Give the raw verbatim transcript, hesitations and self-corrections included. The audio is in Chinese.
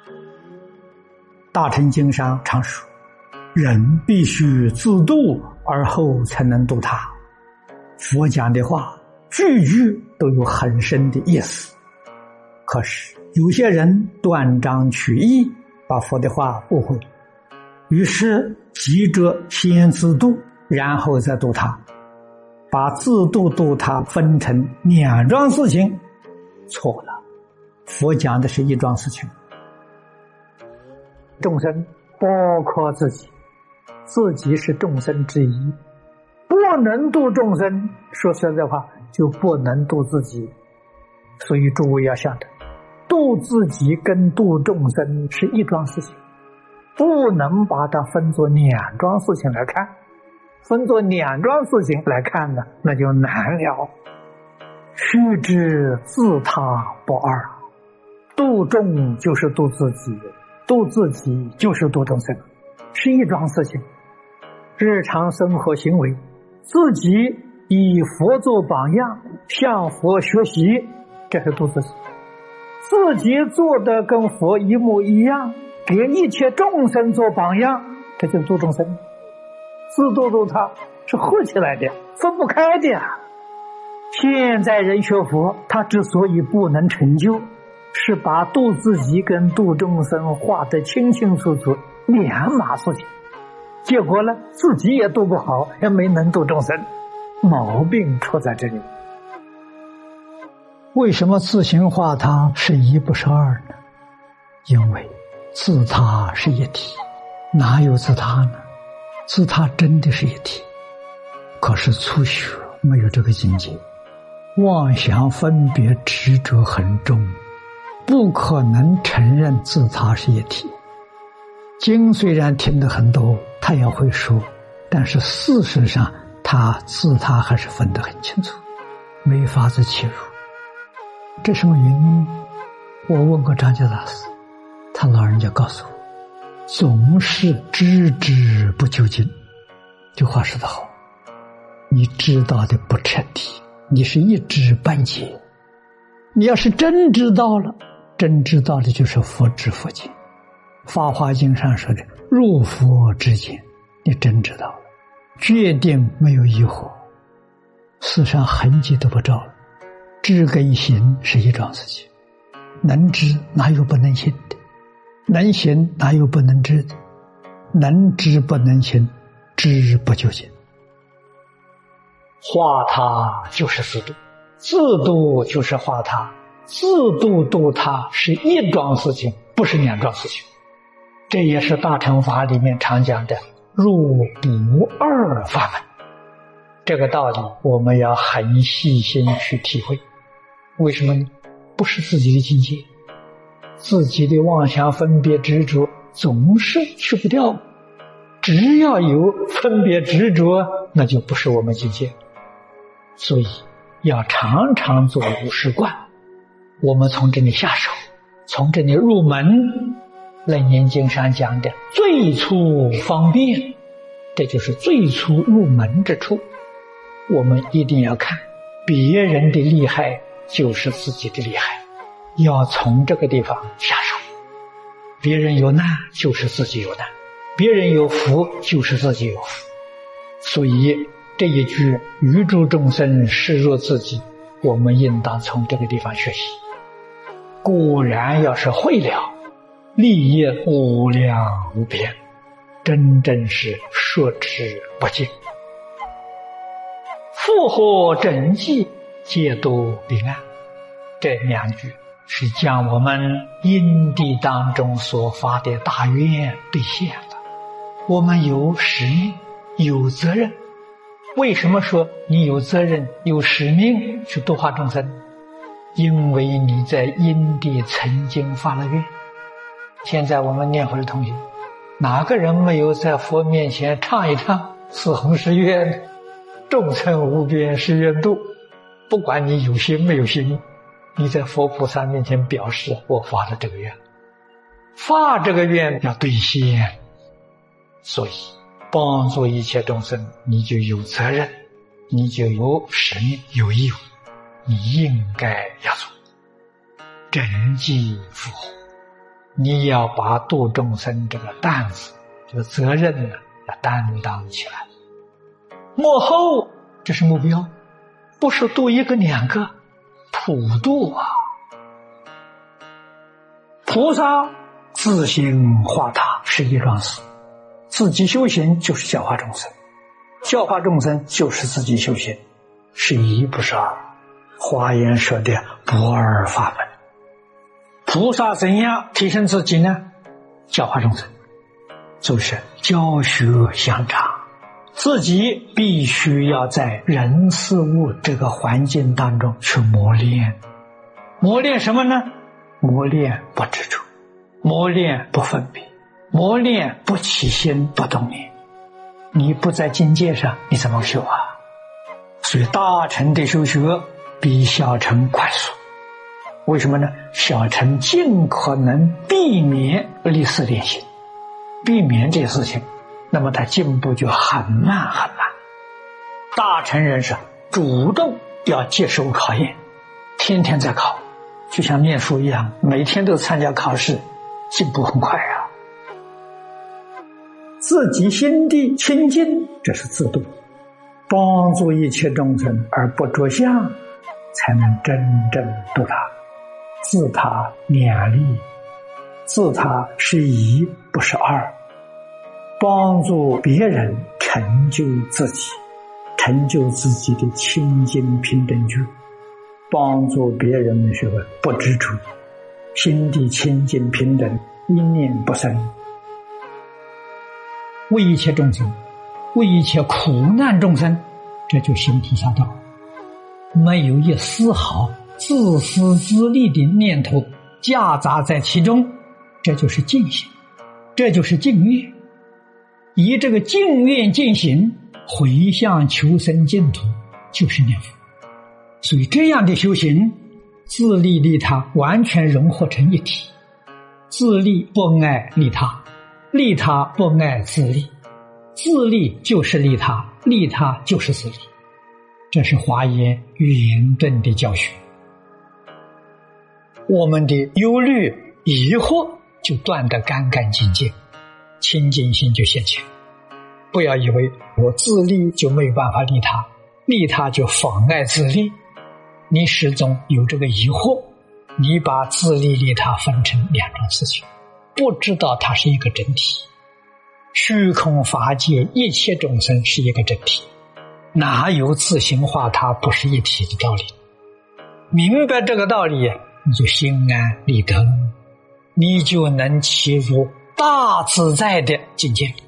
大乘经上常说，人必须自度而后才能度他。佛讲的话句句都有很深的意思，可是有些人断章取义，把佛的话误会，于是急着先自度，然后再度他，把自度度他分成两桩事情，错了。佛讲的是一桩事情，众生包括自己，自己是众生之一，不能度众生，说实在话就不能度自己。所以诸位要晓得，度自己跟度众生是一桩事情，不能把它分作两桩事情来看。分作两桩事情来看呢，那就难了。须知自他不二，度众就是度自己，度自己就是度众生，是一桩事情。日常生活行为，自己以佛做榜样，向佛学习，这是度自己。自己做的跟佛一模一样，给一切众生做榜样，这就是度众生。自度度他是合起来的，分不开的呀。现在人学佛，他之所以不能成就，是把度自己跟度众生画得清清楚楚，两码事情。结果呢，自己也度不好，也没能度众生，毛病出在这里。为什么自行化他是一不是二呢？因为自他是一体，哪有自他呢？自他真的是一体，可是初学没有这个境界，妄想分别执着很重，不可能承认自他是一体。经虽然听得很多，他也会说，但是事实上他自他还是分得很清楚，没法子切入。这什么原因？我问过张家大师，他老人家告诉我，总是知之不究竟。这话说得好，你知道的不彻底，你是一知半解。你要是真知道了，真知道的就是佛知佛见。法华经上说的入佛之见，你真知道了，决定没有疑惑，世上痕迹都不着了。知跟行是一桩事情，能知哪有不能行的？能行哪有不能知的？能知不能行，知不究竟。化他就是自度，自度就是化他，自度度他是一桩事情，不是两桩事情。这也是大乘法里面常讲的入不二法门。这个道理我们要很细心去体会。为什么呢？不是自己的境界，自己的妄想分别执着总是去不掉，只要有分别执着，那就不是我们境界。所以要常常做如是观。我们从这里下手，从这里入门。楞严经上讲的最初方便，这就是最初入门之处。我们一定要看别人的厉害就是自己的厉害，要从这个地方下手。别人有难就是自己有难，别人有福就是自己有福。所以这一句于诸众生视若自己，我们应当从这个地方学习。果然要是会了，利益无量无边，真正是说之不尽。复活整济，皆都彼岸。这两句是将我们因地当中所发的大愿兑现了。我们有使命，有责任。为什么说你有责任有使命去度化众生？因为你在因地曾经发了愿。现在我们念佛的同学，哪个人没有在佛面前唱一唱四弘誓愿？众生无边誓愿度。不管你有心没有心，你在佛菩萨面前表示我发了这个愿，发这个愿要兑现。所以帮助一切众生，你就有责任，你就有使命，有义务，你应该要做。整济复活， 你要把度众生这个担子，这个责任呢，要担当起来。幕后这是目标，不是度一个两个，普度啊！菩萨自行化他是一桩事，自己修行就是教化众生，教化众生就是自己修行，是一不是二。华严说的不二法门。菩萨怎样提升自己呢？教化众生，就是教学相长，自己必须要在人事物这个环境当中去磨练。磨练什么呢？磨练不执着，磨练不分别，磨练不起心不动念。你不在境界上，你怎么修啊？所以大乘的修学比小乘快速。为什么呢？小乘尽可能避免历史练习，避免这些事情，那么他进步就很慢很慢。大乘人是主动要接受考验，天天在考，就像念书一样，每天都参加考试，进步很快啊。自己心地清净，这是自度，帮助一切众生而不着相，才能真正度他。自他两利，自他是一不是二，帮助别人成就自己，成就自己的清净平等觉，帮助别人的学问不执着，心地清净平等，一念不生，为一切众生，为一切苦难众生，这就行菩萨道，没有一丝毫自私自利的念头夹杂在其中，这就是净行，这就是净愿。以这个净愿净行回向求生净土，就是念佛。所以这样的修行，自利利他完全融合成一体，自利不爱利他，利他不爱自利，自利就是利他，利他就是自利。这是华严圆顿的教学。我们的忧虑疑惑就断得干干净净，清净心就现前。不要以为我自利就没有办法利他，利他就妨碍自利。你始终有这个疑惑，你把自利利他分成两种事情，不知道它是一个整体。虚空法界一切众生是一个整体，哪有自行化他不是一体的道理？明白这个道理，你就心安理得，你就能起入大自在的境界。